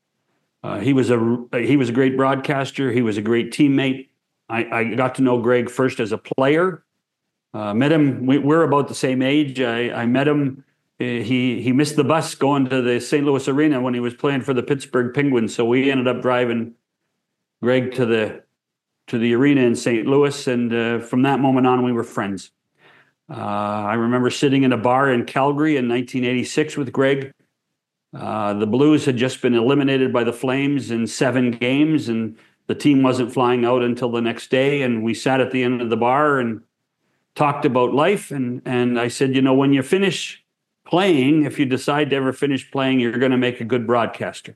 Uh, he was a he was a great broadcaster. He was a great teammate. I, I got to know Greg first as a player. Uh, met him. We, we're about the same age. I, I met him. He he missed the bus going to the Saint Louis Arena when he was playing for the Pittsburgh Penguins. So we ended up driving Greg to the to the arena in Saint Louis, and uh, from that moment on, we were friends. Uh, I remember sitting in a bar in Calgary in nineteen eighty-six with Greg. Uh, the Blues had just been eliminated by the Flames in seven games, and the team wasn't flying out until the next day. And we sat at the end of the bar and talked about life. And, and I said, you know, when you finish playing, if you decide to ever finish playing, you're going to make a good broadcaster.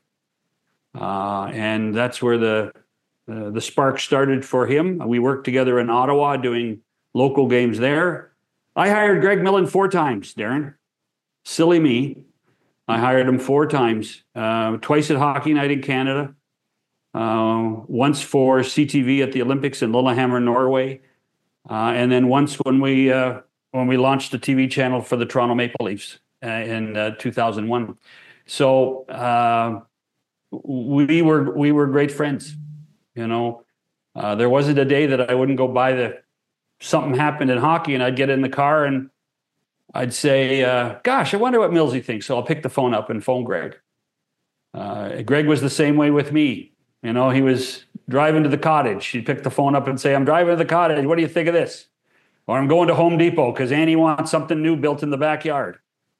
Uh, and that's where the, uh, the spark started for him. We worked together in Ottawa doing local games there. I hired Greg Millen four times, Darren. Silly me. I hired him four times, uh, twice at Hockey Night in Canada, uh, once for C T V at the Olympics in Lillehammer, Norway, uh, and then once when we uh, when we launched the T V channel for the Toronto Maple Leafs uh, in uh, two thousand one. So uh, we were we were great friends. You know, uh, there wasn't a day that I wouldn't go by the something happened in hockey, and I'd get in the car and I'd say, uh, gosh, I wonder what Millsy thinks. So I'll pick the phone up and phone Greg. Uh, Greg was the same way with me. You know, he was driving to the cottage. He'd pick the phone up and say, I'm driving to the cottage. What do you think of this? Or I'm going to Home Depot because Annie wants something new built in the backyard.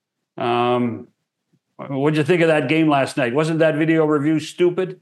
Um, what'd you think of that game last night? Wasn't that video review stupid?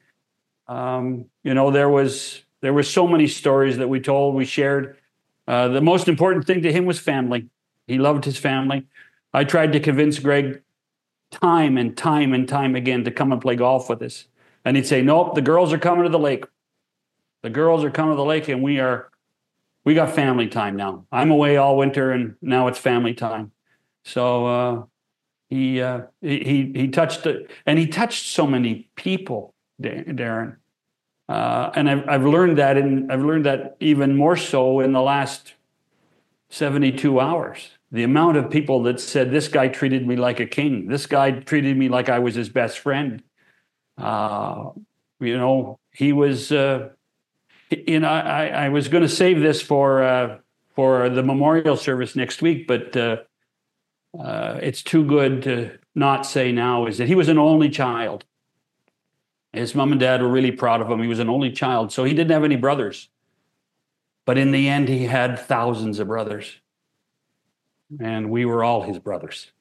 Um, you know, there was there were so many stories that we told, we shared. Uh, the most important thing to him was family. He loved his family. I tried to convince Greg time and time and time again to come and play golf with us. And he'd say, nope, the girls are coming to the lake. The girls are coming to the lake and we are, we got family time now. I'm away all winter and now it's family time. So uh, he, uh, he, he touched it, and he touched so many people, Darren. Uh, and I've, I've learned that, and I've learned that even more so in the last seventy-two hours. The amount of people that said, this guy treated me like a king. This guy treated me like I was his best friend. Uh, you know, he was, uh, you know, I, I was going to save this for, uh, for the memorial service next week, but uh, uh, it's too good to not say now, is that he was an only child. His mom and dad were really proud of him. He was an only child, so he didn't have any brothers. But in the end, he had thousands of brothers. And we were all his brothers.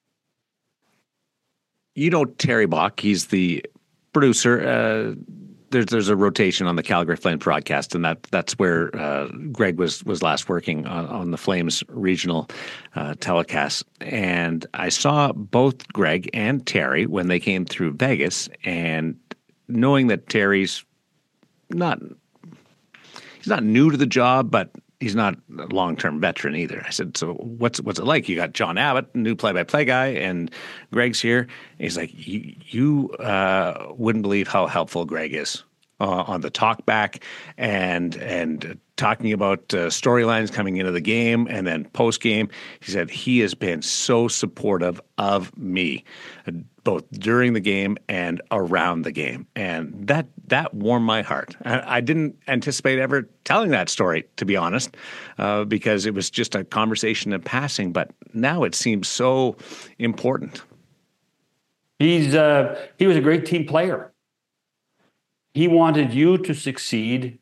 You know Terry Bach, he's the producer. Uh, there's there's a rotation on the Calgary Flames broadcast, and that that's where uh, Greg was was last working on, on the Flames regional uh, telecast. And I saw both Greg and Terry when they came through Vegas, and knowing that Terry's not he's not new to the job, but he's not a long-term veteran either. I said, so what's what's it like? You got John Abbott, new play-by-play guy, and Greg's here. And he's like, you, you uh, wouldn't believe how helpful Greg is uh, on the talk back and and talking about uh, storylines coming into the game and then post-game. He said he has been so supportive of me, both during the game and around the game. And that that warmed my heart. I, I didn't anticipate ever telling that story, to be honest, uh, because it was just a conversation in passing. But now it seems so important.
He's uh, he was a great team player. He wanted you to succeed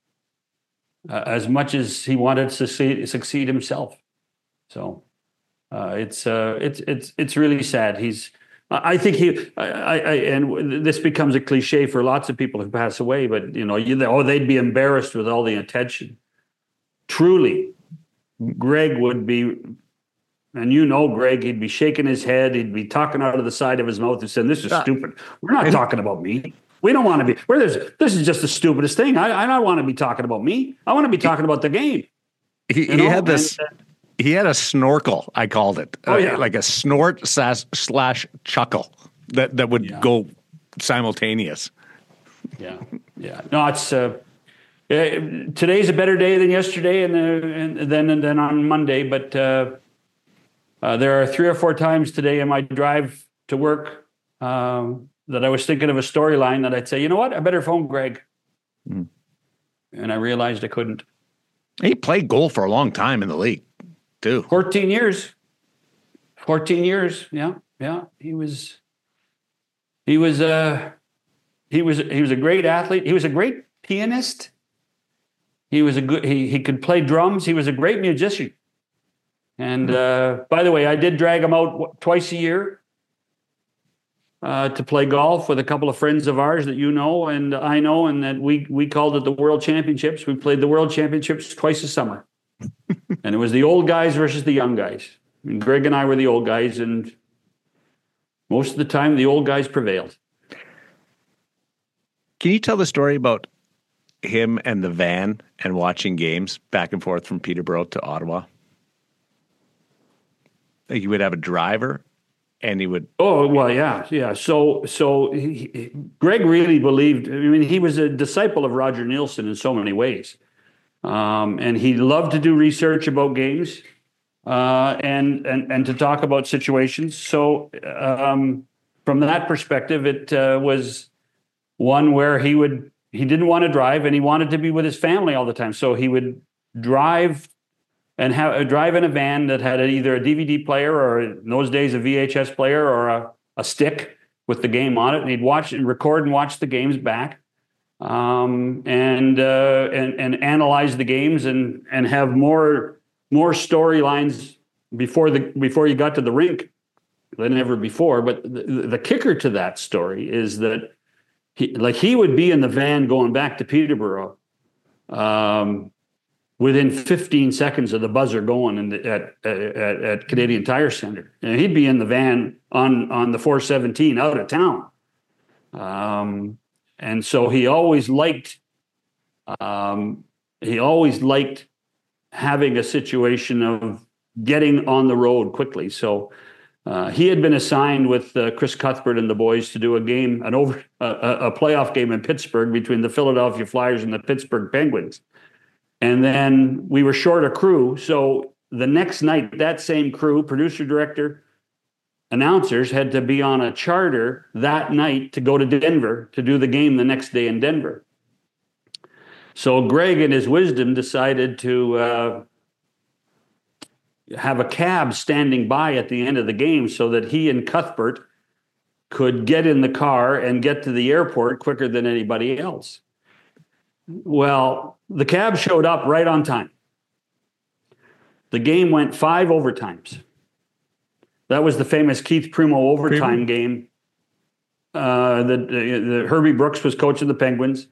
uh, as much as he wanted to succeed, succeed himself. So uh, it's uh, it's it's it's really sad. He's I think he, I, I, and this becomes a cliche for lots of people who pass away, but you know, you, oh, they'd be embarrassed with all the attention. Truly, Greg would be, and you know, Greg, he'd be shaking his head, he'd be talking out of the side of his mouth and saying, "This is stupid. We're not talking about me. We don't want to be. Where there's this is just the stupidest thing. I, I don't want to be talking about me. I want to be talking about the game."
He, he had this. And, uh, He had a snorkel, I called it,
oh, yeah.
uh, like a snort slash, slash chuckle that, that would
yeah.
go simultaneous.
Yeah, yeah. No, it's uh, uh, today's a better day than yesterday, and, uh, and then and then on Monday. But uh, uh, there are three or four times today in my drive to work um, that I was thinking of a storyline that I'd say, you know what, I better phone Greg, mm. and I realized I couldn't.
He played goal for a long time in the league. Too.
fourteen years. fourteen years. Yeah. Yeah. He was, he was, uh, he was, he was a great athlete. He was a great pianist. He was a good, he, he could play drums. He was a great musician. And, uh, by the way, I did drag him out what, twice a year, uh, to play golf with a couple of friends of ours that you know, and I know, and that we, we called it the World Championships. We played the World Championships twice a summer. And it was the old guys versus the young guys. And Greg and I were the old guys, and most of the time the old guys prevailed.
Can you tell the story about him and the van and watching games back and forth from Peterborough to Ottawa? Like, you would have a driver and he would...
Oh, well, yeah, yeah. So, so he, he, Greg really believed, I mean, he was a disciple of Roger Neilson in so many ways. Um, and he loved to do research about games uh, and, and, and to talk about situations. So um, from that perspective, it uh, was one where he would, he didn't want to drive and he wanted to be with his family all the time. So he would drive and have drive in a van that had either a D V D player or in those days a V H S player or a, a stick with the game on it. And he'd watch and record and watch the games back um, and, uh, and, and analyze the games and, and have more, more storylines before the, before you got to the rink than ever before. But the, the kicker to that story is that He, like he would be in the van going back to Peterborough um, within fifteen seconds of the buzzer going in the, at, at at Canadian Tire Center, and he'd be in the van on on the four seventeen out of town. Um, and so he always liked um, he always liked having a situation of getting on the road quickly. So. Uh, he had been assigned with uh, Chris Cuthbert and the boys to do a game, an over uh, a playoff game in Pittsburgh between the Philadelphia Flyers and the Pittsburgh Penguins. And then we were short a crew. So the next night, that same crew, producer, director, announcers, had to be on a charter that night to go to Denver to do the game the next day in Denver. So Greg, in his wisdom, decided to uh, have a cab standing by at the end of the game so that he and Cuthbert could get in the car and get to the airport quicker than anybody else. Well, the cab showed up right on time. The game went five overtimes. That was the famous Keith Primo overtime Primo. game. Uh, the, the Herbie Brooks was coaching the Penguins.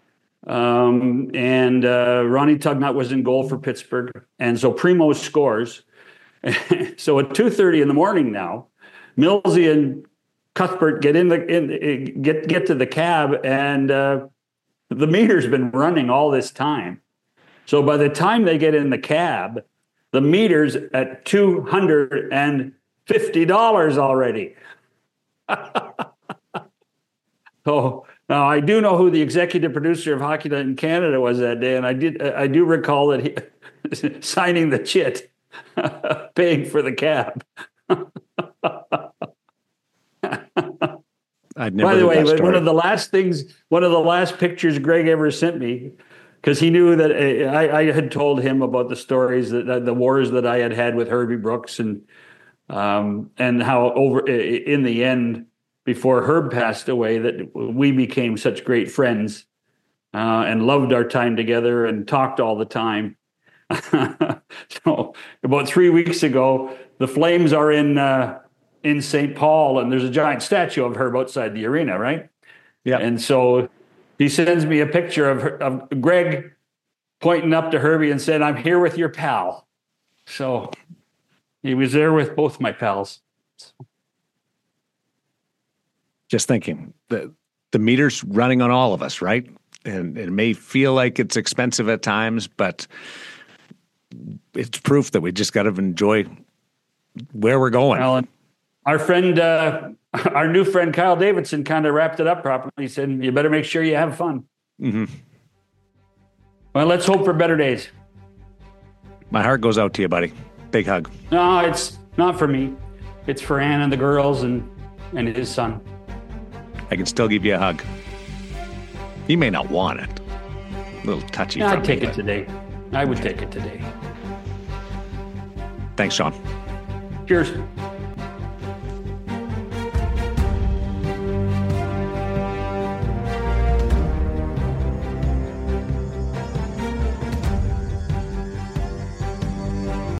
Um, and uh, Ronnie Tugnut was in goal for Pittsburgh. And so Primo scores. So at two thirty in the morning now, Millsy and Cuthbert get in the in, get get to the cab, and uh, the meter's been running all this time. So by the time they get in the cab, the meter's at two hundred and fifty dollars already. So now I do know who the executive producer of Hockey Night in Canada was that day, and I did I do recall that he signing the chit. Paying for the cab.
I'd never
By the way,
one
of the last things, one of the last pictures Greg ever sent me, because he knew that I, I had told him about the stories that the wars that I had had with Herbie Brooks, and um, and how over in the end, before Herb passed away, that we became such great friends uh, and loved our time together and talked all the time. So about three weeks ago, the Flames are in uh, in Saint Paul, and there's a giant statue of Herb outside the arena, right?
Yeah.
And so he sends me a picture of, of Greg pointing up to Herbie and said, "I'm here with your pal." So he was there with both my pals.
Just thinking, the the meter's running on all of us, right? And it may feel like it's expensive at times, but it's proof that we just got to enjoy where we're going.
Alan, our friend, uh, our new friend Kyle Davidson kind of wrapped it up properly. He said, "You better make sure you have fun."
Mm-hmm.
Well, let's hope for better days.
My heart goes out to you, buddy. Big hug.
No, it's not for me. It's for Ann and the girls and, and his son.
I can still give you a hug. He may not want it. A little touchy.
Yeah,
from
I'd take
me,
it
but...
today. I would take it today.
Thanks, Sean.
Cheers.